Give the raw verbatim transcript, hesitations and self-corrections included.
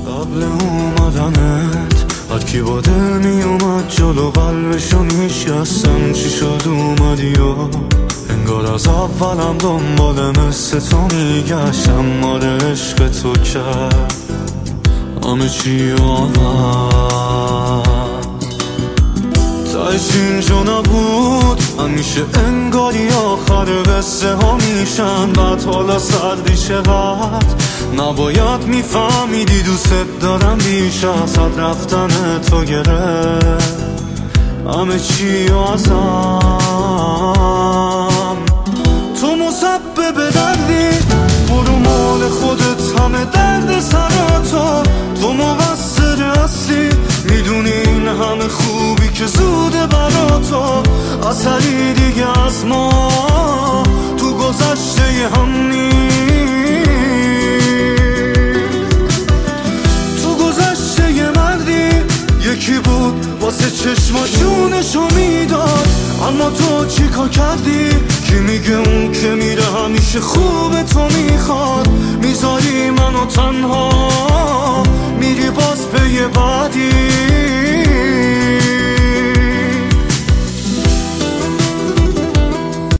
قبل اومدنت هر کی با دل می اومد جلو قلبشو میشکستم. چی شد اومدی و انگار از اولم دنبال مثل تو میگشتم. مال عشق تو کرد همه چی آمد تایش اینجا نبود. همیشه انگاری آخر قصه ها میشن. بعد حالا سردی چقدر نباید میفهمیدی دوست دارم بیش از حد. رفتن تو گرفت همه چی ازم. تو مسبب دردی برو مال خودت همه درد سراتو. تو مقصر اصلی میدونی این همه خوبی که زوده برا تو. اثری دیگه از ما تو گذشته هم نیست. تو گذشته یه مردی یکی بود واسه چشما جونشو میداد. اما تو چیکار کردی؟ کی میگه اون که میره همیشه خوب تو میخواد؟ میذاری منو تنها میری باز پی بعدی.